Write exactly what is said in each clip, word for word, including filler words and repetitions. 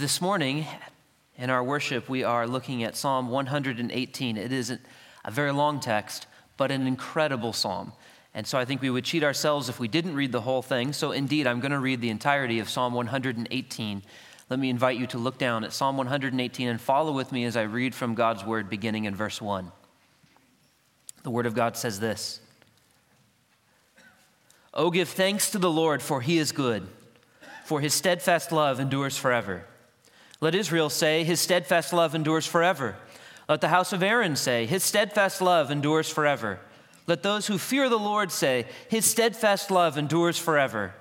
This morning, in our worship, we are looking at Psalm one hundred eighteen. It is a very long text, but an incredible psalm. And so I think we would cheat ourselves if we didn't read the whole thing. So indeed, I'm going to read the entirety of Psalm one hundred eighteen. Let me invite you to look down at Psalm one hundred eighteen and follow with me as I read from God's word, beginning in verse one. The word of God says this: "Oh, give thanks to the Lord, for he is good, for his steadfast love endures forever. Let Israel say, his steadfast love endures forever. Let the house of Aaron say, his steadfast love endures forever. Let those who fear the Lord say, his steadfast love endures forever.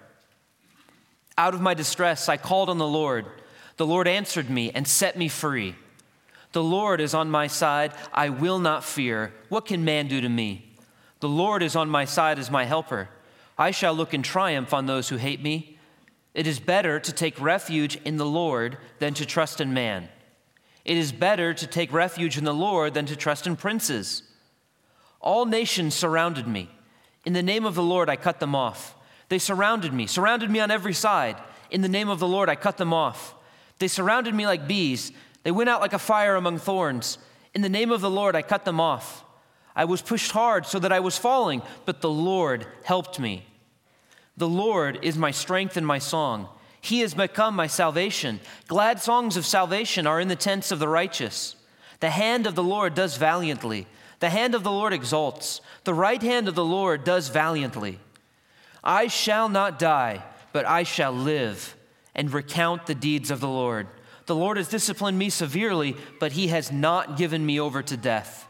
Out of my distress I called on the Lord. The Lord answered me and set me free. The Lord is on my side. I will not fear. What can man do to me? The Lord is on my side as my helper. I shall look in triumph on those who hate me. It is better to take refuge in the Lord than to trust in man. It is better to take refuge in the Lord than to trust in princes. All nations surrounded me. In the name of the Lord, I cut them off. They surrounded me, surrounded me on every side. In the name of the Lord, I cut them off. They surrounded me like bees. They went out like a fire among thorns. In the name of the Lord, I cut them off. I was pushed hard so that I was falling, but the Lord helped me. The Lord is my strength and my song. He has become my salvation. Glad songs of salvation are in the tents of the righteous. The hand of the Lord does valiantly. The hand of the Lord exalts. The right hand of the Lord does valiantly. I shall not die, but I shall live and recount the deeds of the Lord. The Lord has disciplined me severely, but he has not given me over to death.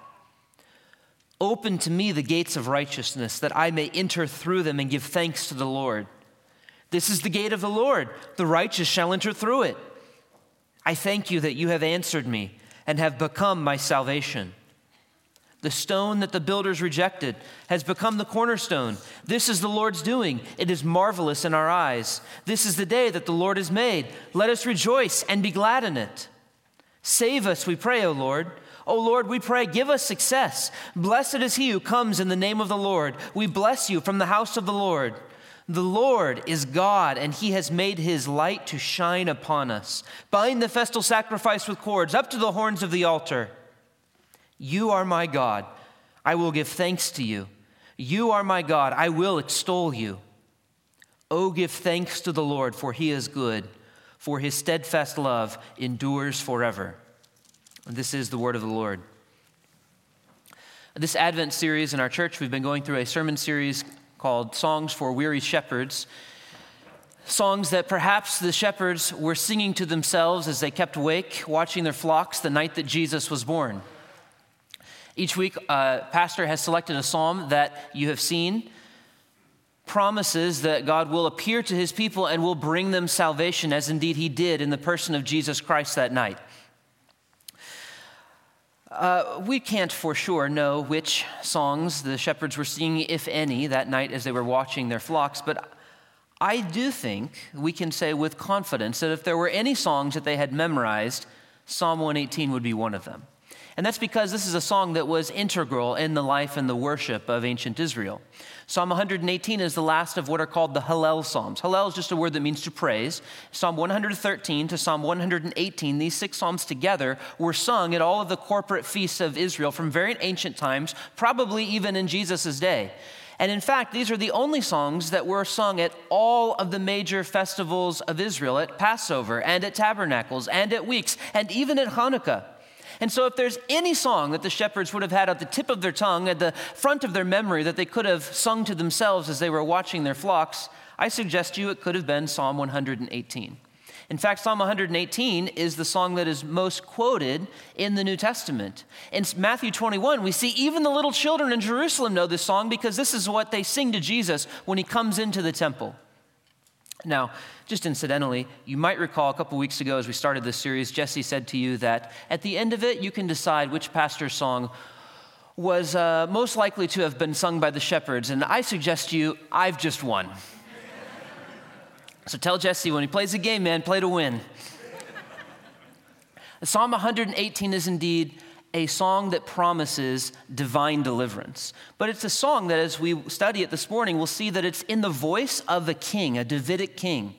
Open to me the gates of righteousness, that I may enter through them and give thanks to the Lord. This is the gate of the Lord. The righteous shall enter through it. I thank you that you have answered me and have become my salvation. The stone that the builders rejected has become the cornerstone. This is the Lord's doing. It is marvelous in our eyes. This is the day that the Lord has made. Let us rejoice and be glad in it. Save us, we pray, O Lord. O Lord, we pray, give us success. Blessed is he who comes in the name of the Lord. We bless you from the house of the Lord. The Lord is God, and he has made his light to shine upon us. Bind the festal sacrifice with cords up to the horns of the altar. You are my God. I will give thanks to you. You are my God. I will extol you. Oh, give thanks to the Lord, for he is good, for his steadfast love endures forever. This is the word of the Lord. This Advent series in our church, we've been going through a sermon series called Songs for Weary Shepherds. Songs that perhaps the shepherds were singing to themselves as they kept awake, watching their flocks the night that Jesus was born. Each week, uh, pastor has selected a psalm that you have seen, promises that God will appear to his people and will bring them salvation, as indeed he did in the person of Jesus Christ that night. Uh, we can't for sure know which songs the shepherds were singing, if any, that night as they were watching their flocks, but I do think we can say with confidence that if there were any songs that they had memorized, Psalm one eighteen would be one of them. And that's because this is a song that was integral in the life and the worship of ancient Israel. Psalm one hundred eighteen is the last of what are called the Hallel Psalms. Hallel is just a word that means to praise. Psalm one hundred thirteen to Psalm one hundred eighteen, these six psalms together were sung at all of the corporate feasts of Israel from very ancient times, probably even in Jesus' day. And in fact, these are the only songs that were sung at all of the major festivals of Israel, at Passover and at Tabernacles and at Weeks and even at Hanukkah. And so if there's any song that the shepherds would have had at the tip of their tongue, at the front of their memory, that they could have sung to themselves as they were watching their flocks, I suggest to you it could have been Psalm one hundred eighteen. In fact, Psalm one hundred eighteen is the song that is most quoted in the New Testament. In Matthew twenty-one, we see even the little children in Jerusalem know this song because this is what they sing to Jesus when he comes into the temple. Now, just incidentally, you might recall a couple weeks ago as we started this series, Jesse said to you that at the end of it, you can decide which pastor's song was uh, most likely to have been sung by the shepherds. And I suggest to you, I've just won. So tell Jesse, when he plays a game, man, play to win. Psalm one hundred eighteen is indeed a song that promises divine deliverance. But it's a song that as we study it this morning, we'll see that it's in the voice of a king, a Davidic king.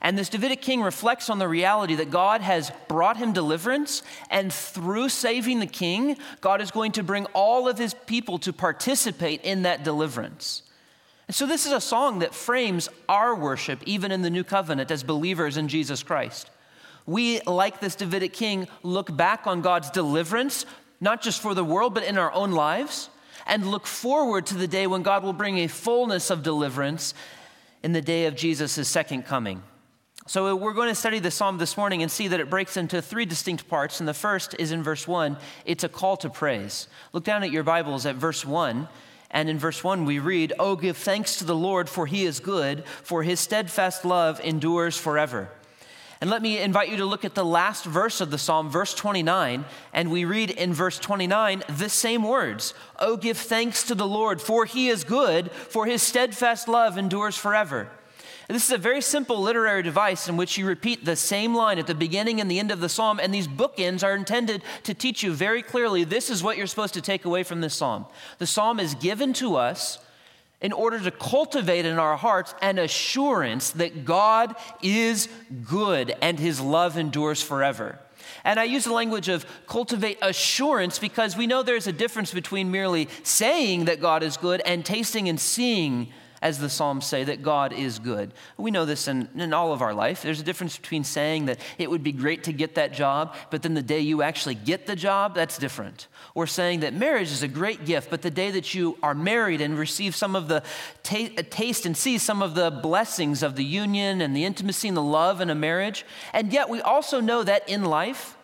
And this Davidic king reflects on the reality that God has brought him deliverance, and through saving the king, God is going to bring all of his people to participate in that deliverance. And so this is a song that frames our worship, even in the new covenant, as believers in Jesus Christ. We, like this Davidic king, look back on God's deliverance, not just for the world, but in our own lives, and look forward to the day when God will bring a fullness of deliverance in the day of Jesus' second coming. So we're going to study the psalm this morning and see that it breaks into three distinct parts. And the first is in verse one. It's a call to praise. Look down at your Bibles at verse one. And in verse one we read, "Oh, give thanks to the Lord, for he is good, for his steadfast love endures forever." And let me invite you to look at the last verse of the psalm, verse twenty-nine. And we read in verse twenty-nine the same words. "Oh, give thanks to the Lord, for he is good, for his steadfast love endures forever." And this is a very simple literary device in which you repeat the same line at the beginning and the end of the psalm. And these bookends are intended to teach you very clearly this is what you're supposed to take away from this psalm. The psalm is given to us in order to cultivate in our hearts an assurance that God is good and his love endures forever. And I use the language of cultivate assurance because we know there's a difference between merely saying that God is good and tasting and seeing, as the Psalms say, that God is good. We know this in, in all of our life. There's a difference between saying that it would be great to get that job, but then the day you actually get the job, that's different. Or saying that marriage is a great gift, but the day that you are married and receive some of the ta- taste and see some of the blessings of the union and the intimacy and the love in a marriage. And yet we also know that in life,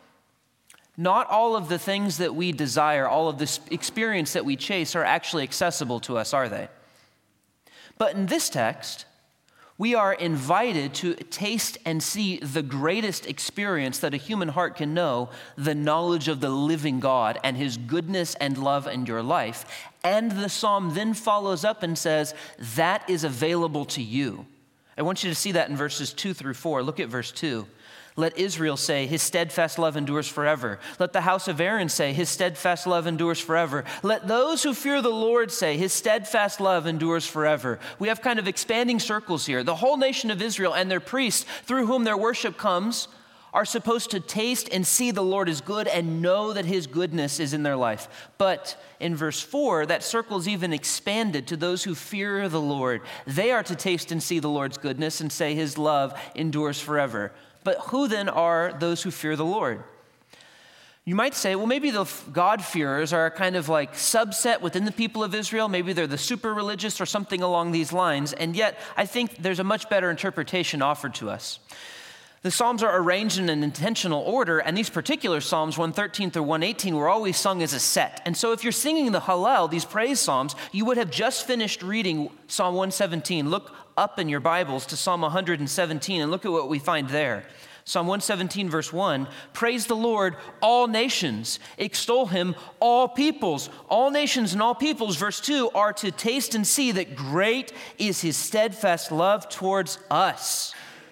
not all of the things that we desire, all of this experience that we chase are actually accessible to us, are they? But in this text, we are invited to taste and see the greatest experience that a human heart can know, the knowledge of the living God and his goodness and love in your life. And the psalm then follows up and says, that is available to you. I want you to see that in verses two through four. Look at verse two. Let Israel say, his steadfast love endures forever. Let the house of Aaron say, his steadfast love endures forever. Let those who fear the Lord say, his steadfast love endures forever. We have kind of expanding circles here. The whole nation of Israel and their priests, through whom their worship comes, are supposed to taste and see the Lord is good and know that his goodness is in their life. But in verse four, that circle is even expanded to those who fear the Lord. They are to taste and see the Lord's goodness and say his love endures forever. But who then are those who fear the Lord? You might say, well, maybe the God-fearers are kind of like subset within the people of Israel. Maybe they're the super religious or something along these lines. And yet, I think there's a much better interpretation offered to us. The Psalms are arranged in an intentional order, and these particular Psalms, one thirteen through one eighteen, were always sung as a set. And so if you're singing the Hallel, these praise Psalms, you would have just finished reading Psalm one seventeen. Look up in your Bibles to Psalm one seventeen and look at what we find there. Psalm one seventeen, verse one, praise the Lord, all nations, extol him, all peoples. All nations and all peoples, verse two, are to taste and see that great is his steadfast love towards us.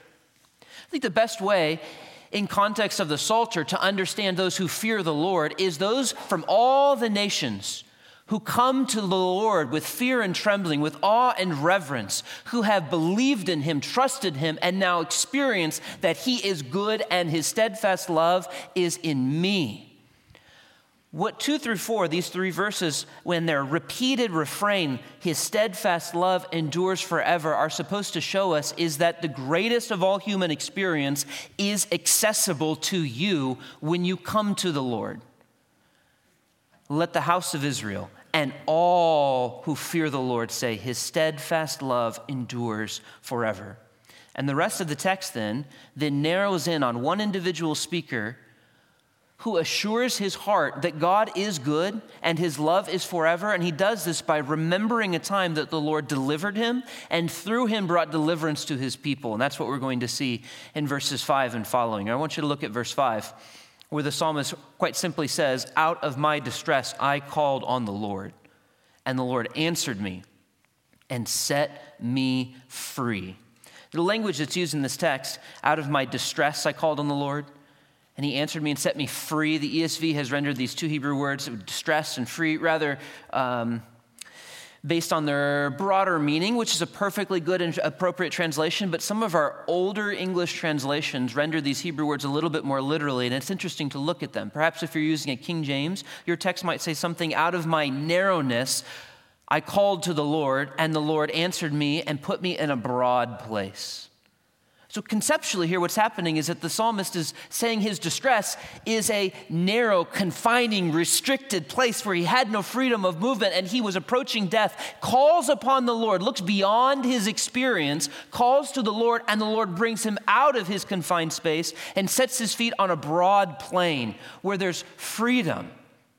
I think the best way in context of the Psalter to understand those who fear the Lord is those from all the nations who come to the Lord with fear and trembling, with awe and reverence, who have believed in him, trusted him, and now experience that he is good and his steadfast love is in me. What two through four, these three verses, when they're repeated refrain, his steadfast love endures forever, are supposed to show us is that the greatest of all human experience is accessible to you when you come to the Lord. Let the house of Israel and all who fear the Lord say, his steadfast love endures forever. And the rest of the text then, then narrows in on one individual speaker who assures his heart that God is good and his love is forever. And he does this by remembering a time that the Lord delivered him and through him brought deliverance to his people. And that's what we're going to see in verses five and following. I want you to look at verse five, where the psalmist quite simply says, out of my distress I called on the Lord, and the Lord answered me and set me free. The language that's used in this text, out of my distress I called on the Lord, and he answered me and set me free. The E S V has rendered these two Hebrew words, distress and free, rather um, based on their broader meaning, which is a perfectly good and appropriate translation, but some of our older English translations render these Hebrew words a little bit more literally, and it's interesting to look at them. Perhaps if you're using a King James, your text might say something, out of my narrowness, I called to the Lord, and the Lord answered me and put me in a broad place. So conceptually here, what's happening is that the psalmist is saying his distress is a narrow, confining, restricted place where he had no freedom of movement and he was approaching death, calls upon the Lord, looks beyond his experience, calls to the Lord, and the Lord brings him out of his confined space and sets his feet on a broad plain where there's freedom.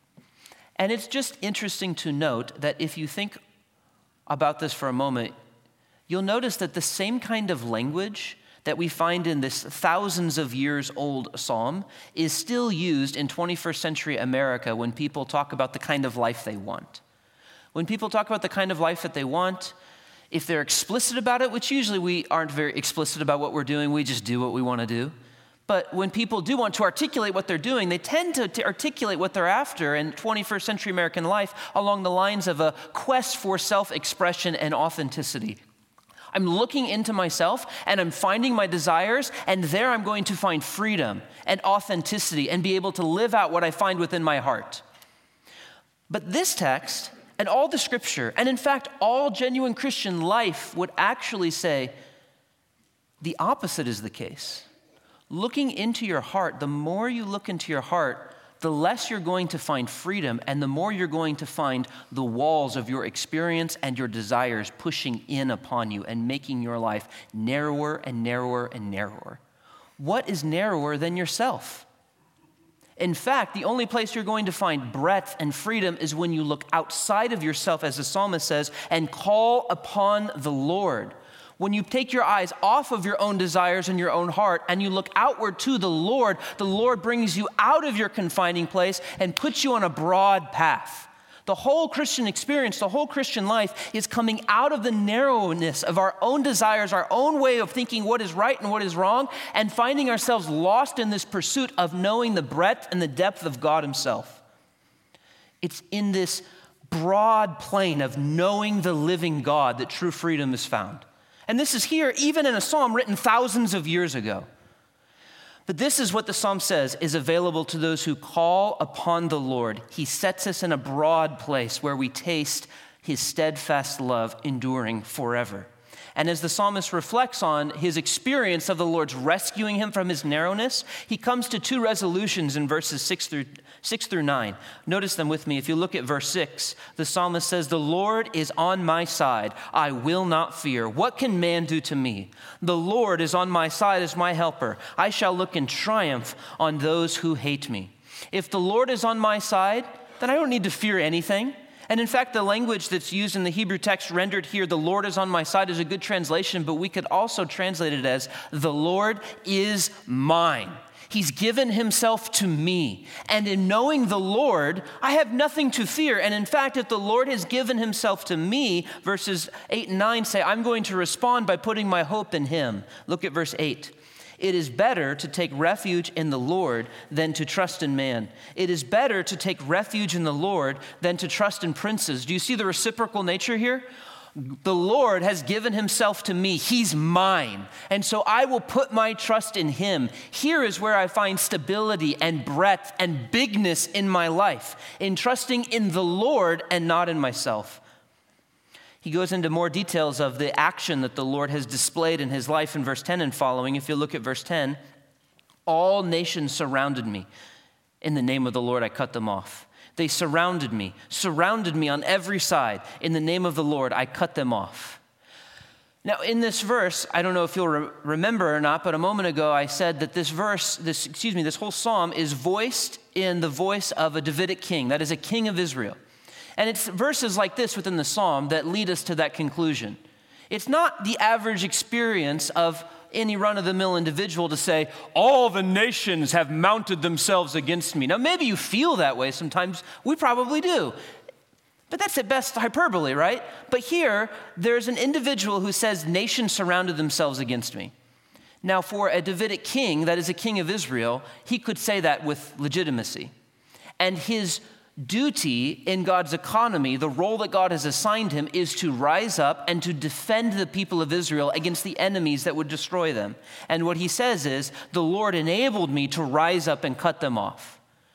And it's just interesting to note that if you think about this for a moment, you'll notice that the same kind of language that we find in this thousands of years old psalm is still used in twenty-first century America when people talk about the kind of life they want. When people talk about the kind of life that they want, if they're explicit about it, which usually we aren't very explicit about what we're doing, we just do what we want to do. But when people do want to articulate what they're doing, they tend to, to articulate what they're after in twenty-first century American life along the lines of a quest for self-expression and authenticity. I'm looking into myself and I'm finding my desires, and there I'm going to find freedom and authenticity and be able to live out what I find within my heart. But this text and all the scripture, and in fact all genuine Christian life, would actually say the opposite is the case. Looking into your heart, the more you look into your heart, the less you're going to find freedom, and the more you're going to find the walls of your experience and your desires pushing in upon you and making your life narrower and narrower and narrower. What is narrower than yourself? In fact, the only place you're going to find breadth and freedom is when you look outside of yourself, as the psalmist says, and call upon the Lord. When you take your eyes off of your own desires and your own heart and you look outward to the Lord, the Lord brings you out of your confining place and puts you on a broad path. The whole Christian experience, the whole Christian life is coming out of the narrowness of our own desires, our own way of thinking what is right and what is wrong, and finding ourselves lost in this pursuit of knowing the breadth and the depth of God himself. It's in this broad plain of knowing the living God that true freedom is found. And this is here, even in a psalm written thousands of years ago. But this is what the psalm says is available to those who call upon the Lord. He sets us in a broad place where we taste his steadfast love enduring forever. And as the psalmist reflects on his experience of the Lord's rescuing him from his narrowness, he comes to two resolutions in verses six through, six through nine. Notice them with me. If you look at verse six, the psalmist says, "The Lord is on my side. I will not fear. What can man do to me? The Lord is on my side as my helper. I shall look in triumph on those who hate me." If the Lord is on my side, then I don't need to fear anything. And in fact, the language that's used in the Hebrew text rendered here, "the Lord is on my side," is a good translation, but we could also translate it as, "the Lord is mine. He's given himself to me. And in knowing the Lord, I have nothing to fear. And in fact, if the Lord has given himself to me," verses eight and nine say, "I'm going to respond by putting my hope in him." Look at verse eight. "It is better to take refuge in the Lord than to trust in man. It is better to take refuge in the Lord than to trust in princes." Do you see the reciprocal nature here? The Lord has given himself to me. He's mine. And so I will put my trust in him. Here is where I find stability and breadth and bigness in my life, in trusting in the Lord and not in myself. He goes into more details of the action that the Lord has displayed in his life in verse ten and following. If you look at verse ten, "All nations surrounded me. In the name of the Lord, I cut them off. They surrounded me, surrounded me on every side. In the name of the Lord, I cut them off." Now, in this verse, I don't know if you'll re- remember or not, but a moment ago I said that this verse, this excuse me, this whole psalm is voiced in the voice of a Davidic king, that is a king of Israel. And it's verses like this within the psalm that lead us to that conclusion. It's not the average experience of any run-of-the-mill individual to say, "all the nations have mounted themselves against me." Now, maybe you feel that way sometimes. We probably do. But that's at best hyperbole, right? But here, there's an individual who says, "nations surrounded themselves against me." Now, for a Davidic king, that is a king of Israel, he could say that with legitimacy. And his duty in God's economy, the role that God has assigned him, is to rise up and to defend the people of Israel against the enemies that would destroy them. And what he says is, the Lord enabled me to rise up and cut them off.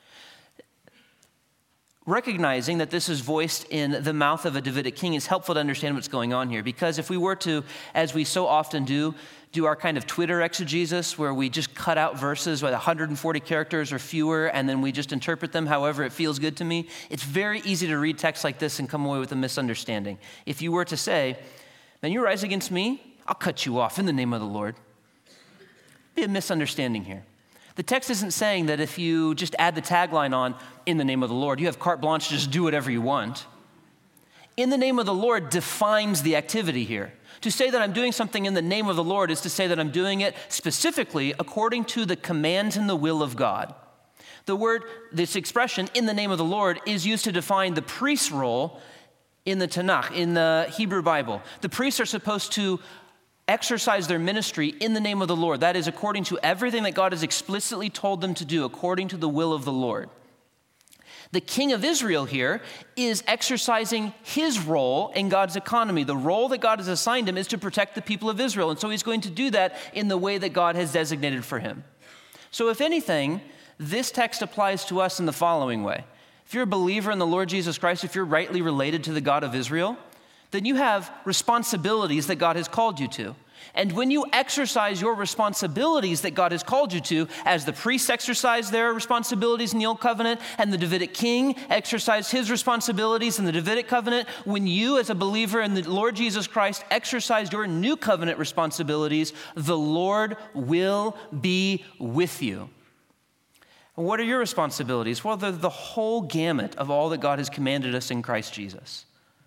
Recognizing that this is voiced in the mouth of a Davidic king is helpful to understand what's going on here. Because if we were to, as we so often do, do our kind of Twitter exegesis where we just cut out verses with one hundred forty characters or fewer and then we just interpret them however it feels good to me, it's very easy to read text like this and come away with a misunderstanding. If you were to say, "Man, you rise against me, I'll cut you off in the name of the Lord," be a misunderstanding here. The text isn't saying that if you just add the tagline on, "in the name of the Lord," you have carte blanche to just do whatever you want. In the name of the Lord defines the activity here. To say that I'm doing something in the name of the Lord is to say that I'm doing it specifically according to the commands and the will of God. The word, this expression, "in the name of the Lord," is used to define the priest's role in the Tanakh, in the Hebrew Bible. The priests are supposed to exercise their ministry in the name of the Lord. That is, according to everything that God has explicitly told them to do, according to the will of the Lord. The king of Israel here is exercising his role in God's economy. The role that God has assigned him is to protect the people of Israel, and so he's going to do that in the way that God has designated for him. So if anything, this text applies to us in the following way. If you're a believer in the Lord Jesus Christ, if you're rightly related to the God of Israel, then you have responsibilities that God has called you to. And when you exercise your responsibilities that God has called you to, as the priests exercised their responsibilities in the Old Covenant and the Davidic king exercised his responsibilities in the Davidic covenant, when you as a believer in the Lord Jesus Christ exercise your new covenant responsibilities, the Lord will be with you. And what are your responsibilities? Well, they're the whole gamut of all that God has commanded us in Christ Jesus.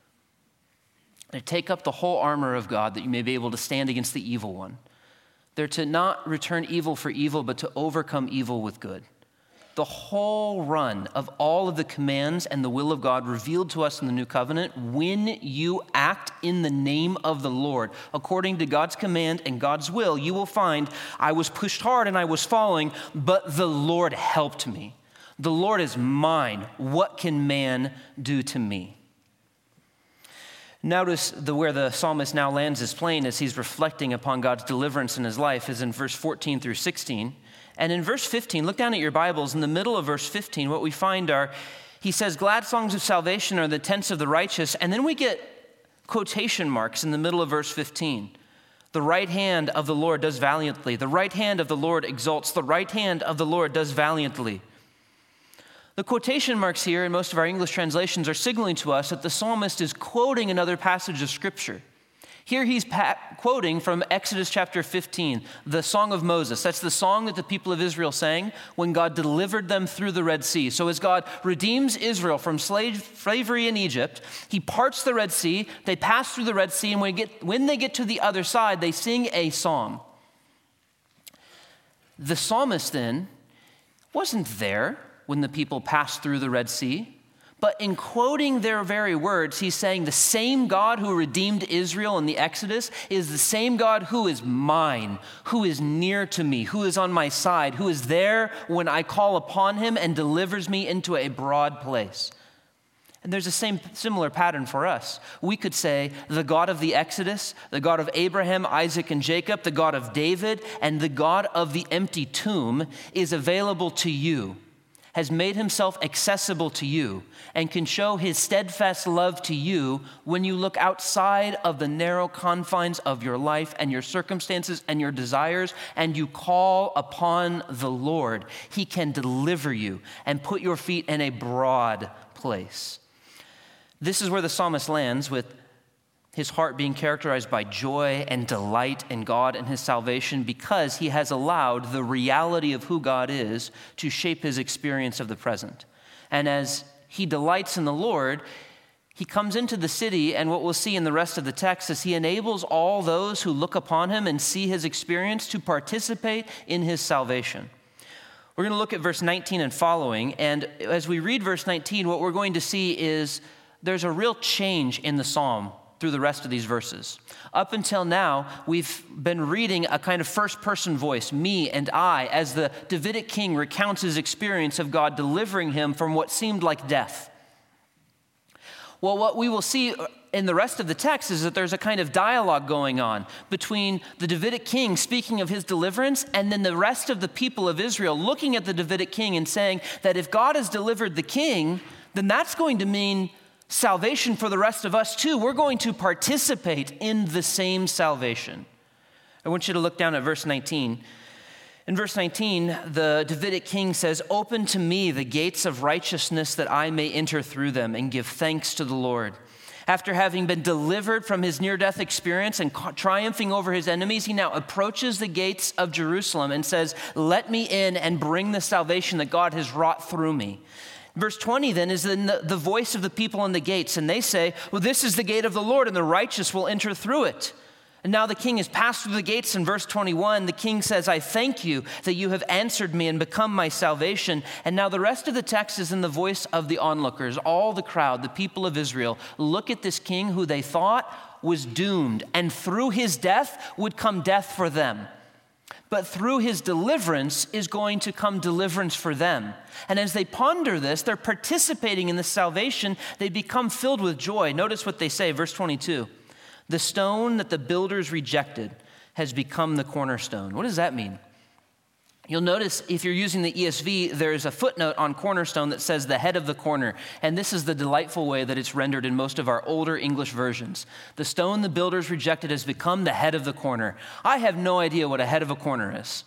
They take up the whole armor of God that you may be able to stand against the evil one. They're to not return evil for evil, but to overcome evil with good. The whole run of all of the commands and the will of God revealed to us in the new covenant, when you act in the name of the Lord, according to God's command and God's will, you will find, "I was pushed hard and I was falling, but the Lord helped me. The Lord is mine. What can man do to me?" Notice the, where the psalmist now lands his plane as he's reflecting upon God's deliverance in his life is in verse fourteen through sixteen. And in verse fifteen, look down at your Bibles. In the middle of verse fifteen, what we find are, he says, "Glad songs of salvation are the tents of the righteous." And then we get quotation marks in the middle of verse fifteen. "The right hand of the Lord does valiantly. The right hand of the Lord exalts. The right hand of the Lord does valiantly." The quotation marks here in most of our English translations are signaling to us that the psalmist is quoting another passage of Scripture. Here he's pa- quoting from Exodus chapter fifteen, the Song of Moses. That's the song that the people of Israel sang when God delivered them through the Red Sea. So as God redeems Israel from slave, slavery in Egypt, he parts the Red Sea, they pass through the Red Sea, and when, get, when they get to the other side, they sing a song. The psalmist then wasn't there when the people passed through the Red Sea. But in quoting their very words, he's saying the same God who redeemed Israel in the Exodus is the same God who is mine, who is near to me, who is on my side, who is there when I call upon him and delivers me into a broad place. And there's a same similar pattern for us. We could say the God of the Exodus, the God of Abraham, Isaac, and Jacob, the God of David, and the God of the empty tomb is available to you, has made himself accessible to you, and can show his steadfast love to you when you look outside of the narrow confines of your life and your circumstances and your desires, and you call upon the Lord. He can deliver you and put your feet in a broad place. This is where the psalmist lands, with his heart being characterized by joy and delight in God and his salvation, because he has allowed the reality of who God is to shape his experience of the present. And as he delights in the Lord, he comes into the city, and what we'll see in the rest of the text is he enables all those who look upon him and see his experience to participate in his salvation. We're going to look at verse nineteen and following, and as we read verse nineteen, what we're going to see is there's a real change in the psalm through the rest of these verses. Up until now, we've been reading a kind of first-person voice, me and I, as the Davidic king recounts his experience of God delivering him from what seemed like death. Well, what we will see in the rest of the text is that there's a kind of dialogue going on between the Davidic king speaking of his deliverance and then the rest of the people of Israel looking at the Davidic king and saying that if God has delivered the king, then that's going to mean salvation for the rest of us too. We're going to participate in the same salvation. I want you to look down at verse nineteen. In verse nineteen, the Davidic king says, "Open to me the gates of righteousness that I may enter through them and give thanks to the Lord." After having been delivered from his near-death experience and triumphing over his enemies, he now approaches the gates of Jerusalem and says, "Let me in and bring the salvation that God has wrought through me." Verse twenty then is in the, the voice of the people in the gates, and they say, "Well, this is the gate of the Lord, and the righteous will enter through it." And now the king has passed through the gates. In verse twenty-one, the king says, "I thank you that you have answered me and become my salvation." And now the rest of the text is in the voice of the onlookers. All the crowd, the people of Israel, look at this king who they thought was doomed, and through his death would come death for them. But through his deliverance is going to come deliverance for them. And as they ponder this, they're participating in the salvation. They become filled with joy. Notice what they say, verse twenty-two. "The stone that the builders rejected has become the cornerstone." What does that mean? You'll notice if you're using the E S V, there's a footnote on cornerstone that says the head of the corner. And this is the delightful way that it's rendered in most of our older English versions. "The stone the builders rejected has become the head of the corner." I have no idea what a head of a corner is,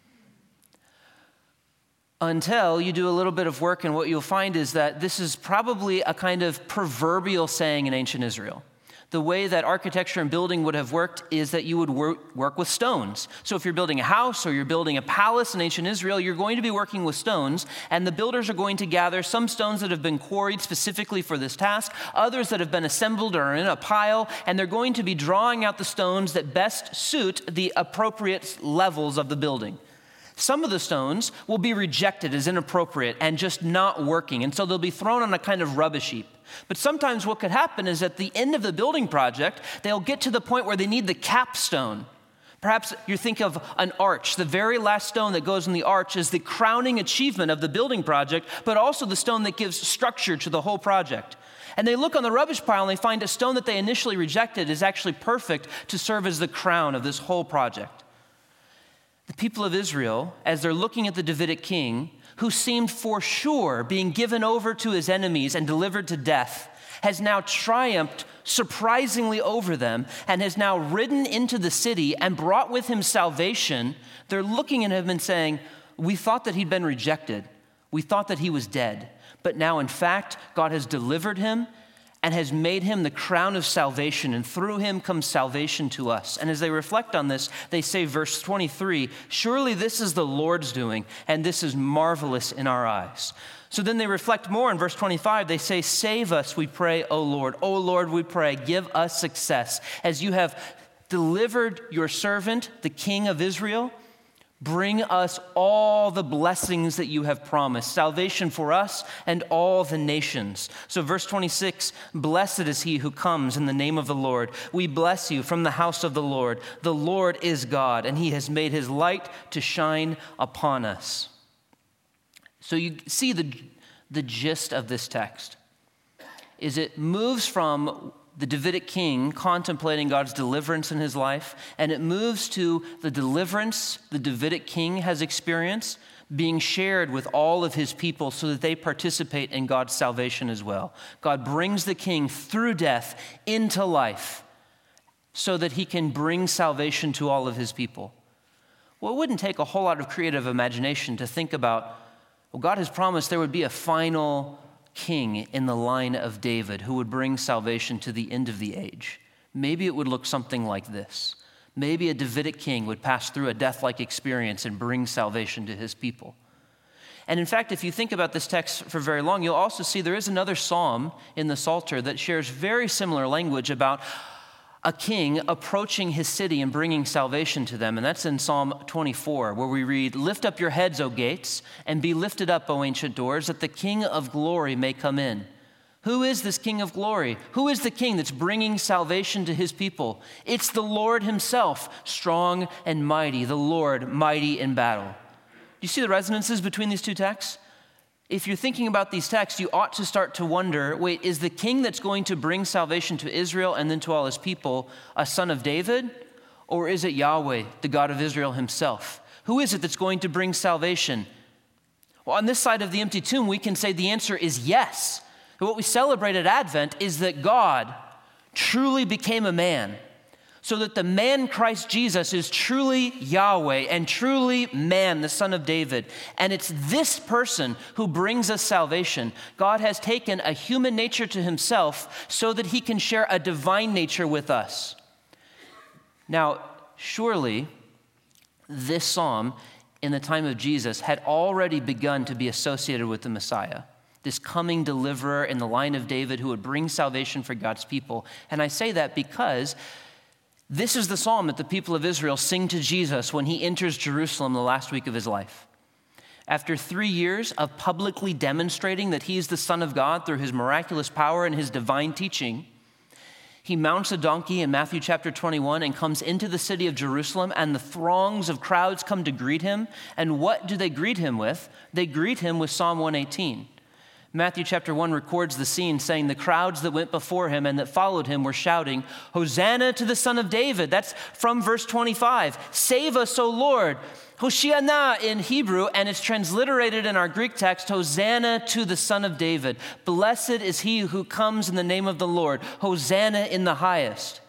until you do a little bit of work, and what you'll find is that this is probably a kind of proverbial saying in ancient Israel. The way that architecture and building would have worked is that you would work, work with stones. So if you're building a house or you're building a palace in ancient Israel, you're going to be working with stones, and the builders are going to gather some stones that have been quarried specifically for this task, others that have been assembled or are in a pile, and they're going to be drawing out the stones that best suit the appropriate levels of the building. Some of the stones will be rejected as inappropriate and just not working, and so they'll be thrown on a kind of rubbish heap. But sometimes what could happen is at the end of the building project, they'll get to the point where they need the capstone. Perhaps you think of an arch. The very last stone that goes in the arch is the crowning achievement of the building project, but also the stone that gives structure to the whole project. And they look on the rubbish pile and they find a stone that they initially rejected is actually perfect to serve as the crown of this whole project. The people of Israel, as they're looking at the Davidic king, who seemed for sure being given over to his enemies and delivered to death, has now triumphed surprisingly over them and has now ridden into the city and brought with him salvation. They're looking at him and saying, "We thought that he'd been rejected. We thought that he was dead. But now, in fact, God has delivered him and has made him the crown of salvation, and through him comes salvation to us." And as they reflect on this, they say, verse twenty-three, "Surely this is the Lord's doing, and this is marvelous in our eyes." So then they reflect more in verse twenty-five. They say, "Save us, we pray, O Lord. O Lord, we pray, give us success. As you have delivered your servant, the King of Israel, bring us all the blessings that you have promised, salvation for us and all the nations." So verse twenty-six, "Blessed is he who comes in the name of the Lord. We bless you from the house of the Lord. The Lord is God, and he has made his light to shine upon us." So you see the, the gist of this text is it moves from the Davidic king contemplating God's deliverance in his life, and it moves to the deliverance the Davidic king has experienced being shared with all of his people so that they participate in God's salvation as well. God brings the king through death into life so that he can bring salvation to all of his people. Well, it wouldn't take a whole lot of creative imagination to think about, well, God has promised there would be a final king in the line of David who would bring salvation to the end of the age. Maybe it would look something like this. Maybe a Davidic king would pass through a death-like experience and bring salvation to his people. And in fact, if you think about this text for very long, you'll also see there is another psalm in the Psalter that shares very similar language about a king approaching his city and bringing salvation to them. And that's in Psalm twenty-four, where we read, "Lift up your heads, O gates, and be lifted up, O ancient doors, that the King of glory may come in." Who is this King of glory? Who is the king that's bringing salvation to his people? It's the Lord himself, strong and mighty, the Lord mighty in battle. Do you see the resonances between these two texts? if you're thinking about these texts, you ought to start to wonder, wait, is the king that's going to bring salvation to Israel and then to all his people a son of David? Or is it Yahweh, the God of Israel himself? Who is it that's going to bring salvation? Well, on this side of the empty tomb, we can say the answer is yes. What we celebrate at Advent is that God truly became a man, so that the man Christ Jesus is truly Yahweh and truly man, the son of David. And it's this person who brings us salvation. God has taken a human nature to himself so that he can share a divine nature with us. Now, surely this psalm in the time of Jesus had already begun to be associated with the Messiah, this coming deliverer in the line of David who would bring salvation for God's people. And I say that because this is the psalm that the people of Israel sing to Jesus when he enters Jerusalem the last week of his life. After three years of publicly demonstrating that he is the Son of God through his miraculous power and his divine teaching, he mounts a donkey in Matthew chapter twenty-one and comes into the city of Jerusalem, and the throngs of crowds come to greet him. And what do they greet him with? They greet him with Psalm one eighteen. Matthew chapter one records the scene saying the crowds that went before him and that followed him were shouting, "Hosanna to the Son of David." That's from verse twenty-five. "Save us, O Lord." Hoshiana in Hebrew, and it's transliterated in our Greek text, Hosanna to the Son of David. Blessed is he who comes in the name of the Lord. Hosanna in the highest.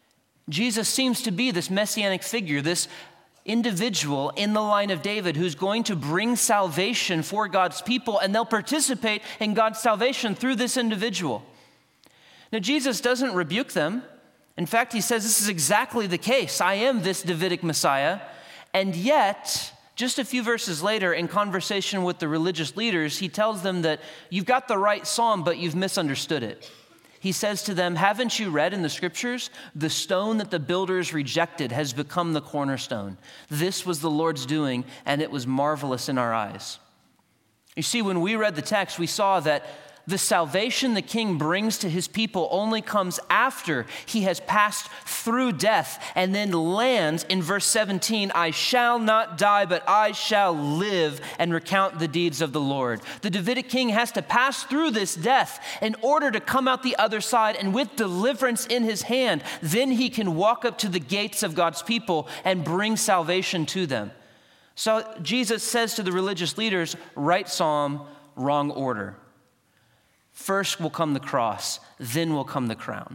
Jesus seems to be this messianic figure, this individual in the line of David who's going to bring salvation for God's people, and they'll participate in God's salvation through this individual. Now, Jesus doesn't rebuke them. In fact, he says this is exactly the case. I am this Davidic Messiah. And yet, just a few verses later, in conversation with the religious leaders, he tells them that you've got the right psalm, but you've misunderstood it. He says to them, haven't you read in the scriptures, the stone that the builders rejected has become the cornerstone. This was the Lord's doing, and it was marvelous in our eyes. You see, when we read the text, we saw that the salvation the king brings to his people only comes after he has passed through death and then lands in verse seventeen, I shall not die, but I shall live and recount the deeds of the Lord. The Davidic king has to pass through this death in order to come out the other side, and with deliverance in his hand, then he can walk up to the gates of God's people and bring salvation to them. So Jesus says to the religious leaders, right psalm, wrong order. First will come the cross, then will come the crown.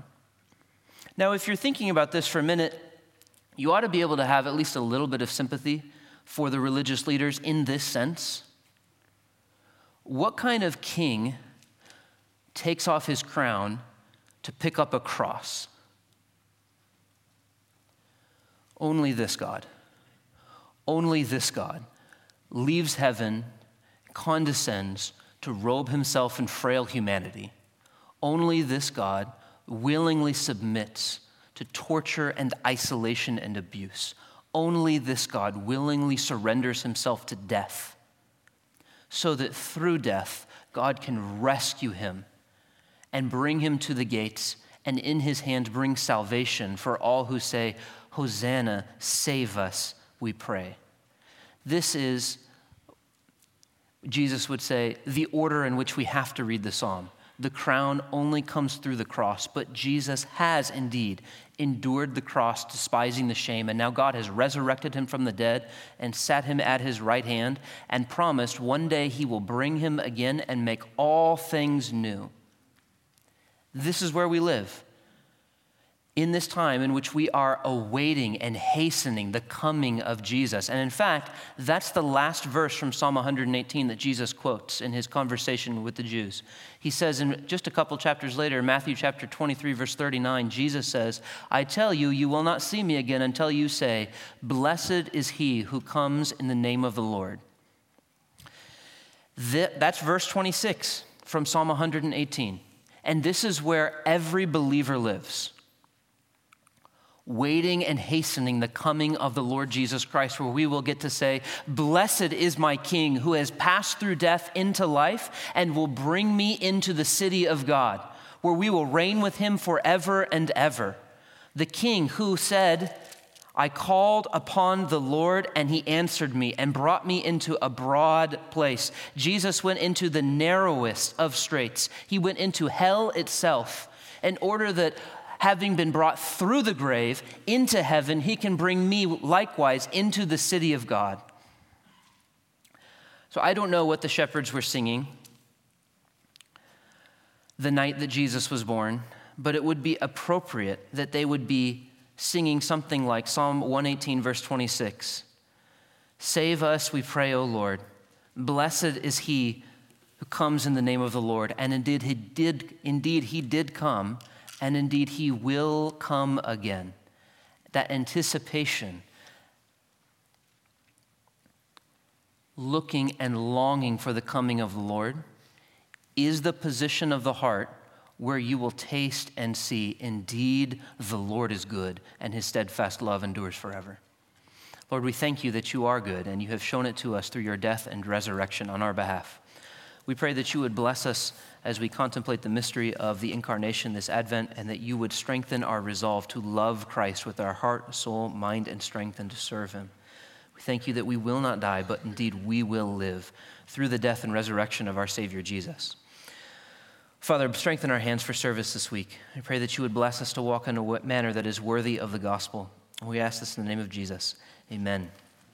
Now, if you're thinking about this for a minute, you ought to be able to have at least a little bit of sympathy for the religious leaders in this sense. What kind of king takes off his crown to pick up a cross? Only this God. Only this God leaves heaven, condescends to robe himself in frail humanity. Only this God willingly submits to torture and isolation and abuse. Only this God willingly surrenders himself to death so that through death, God can rescue him and bring him to the gates, and in his hand bring salvation for all who say, Hosanna, save us, we pray. This is, Jesus would say, the order in which we have to read the psalm. The crown only comes through the cross, but Jesus has indeed endured the cross, despising the shame, and now God has resurrected him from the dead and sat him at his right hand and promised one day he will bring him again and make all things new. This is where we live. In this time in which we are awaiting and hastening the coming of Jesus. And in fact, that's the last verse from Psalm one eighteen that Jesus quotes in his conversation with the Jews. He says in just a couple chapters later, Matthew chapter twenty-three, verse thirty-nine, Jesus says, I tell you, you will not see me again until you say, blessed is he who comes in the name of the Lord. That's verse twenty-six from Psalm one eighteen. And this is where every believer lives. Waiting and hastening the coming of the Lord Jesus Christ, where we will get to say, blessed is my King who has passed through death into life and will bring me into the city of God, where we will reign with him forever and ever. The King who said, I called upon the Lord, and he answered me and brought me into a broad place. Jesus went into the narrowest of straits. He went into hell itself in order that, having been brought through the grave into heaven, he can bring me likewise into the city of God. So I don't know what the shepherds were singing the night that Jesus was born, but it would be appropriate that they would be singing something like Psalm one eighteen, verse twenty-six. Save us, we pray, O Lord. Blessed is he who comes in the name of the Lord. And indeed he did, indeed he did come, and indeed he will come again. That anticipation, looking and longing for the coming of the Lord, is the position of the heart where you will taste and see, indeed, the Lord is good, and his steadfast love endures forever. Lord, we thank you that you are good, and you have shown it to us through your death and resurrection on our behalf. We pray that you would bless us as we contemplate the mystery of the incarnation this Advent, and that you would strengthen our resolve to love Christ with our heart, soul, mind, and strength, and to serve him. We thank you that we will not die, but indeed we will live through the death and resurrection of our Savior Jesus. Father, strengthen our hands for service this week. I pray that you would bless us to walk in a manner that is worthy of the gospel. We ask this in the name of Jesus. Amen.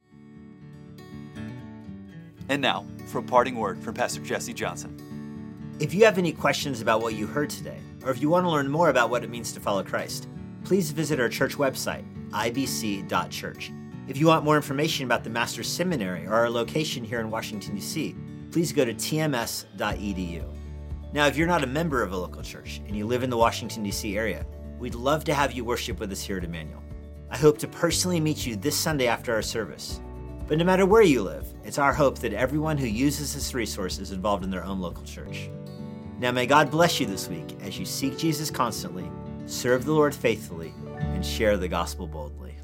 And now, for a parting word from Pastor Jesse Johnson. If you have any questions about what you heard today, or if you want to learn more about what it means to follow Christ, please visit our church website, I B C dot church. If you want more information about the Master's Seminary or our location here in Washington, D C, please go to T M S dot E D U. Now, if you're not a member of a local church and you live in the Washington, D C area, we'd love to have you worship with us here at Emmanuel. I hope to personally meet you this Sunday after our service. But no matter where you live, it's our hope that everyone who uses this resource is involved in their own local church. Now, may God bless you this week as you seek Jesus constantly, serve the Lord faithfully, and share the gospel boldly.